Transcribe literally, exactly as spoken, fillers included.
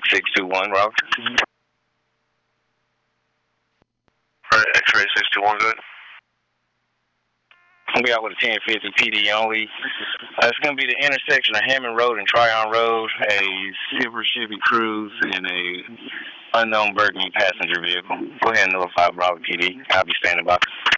six two one, Robert. Alright, X-ray six two one, good. We out with a ten fifty P D only. Uh, it's going to be the intersection of Hammond Road and Tryon Road, a silver Chevy Cruze and a unknown Burgundy passenger vehicle. Go ahead and notify Bravo P D. I'll be standing by.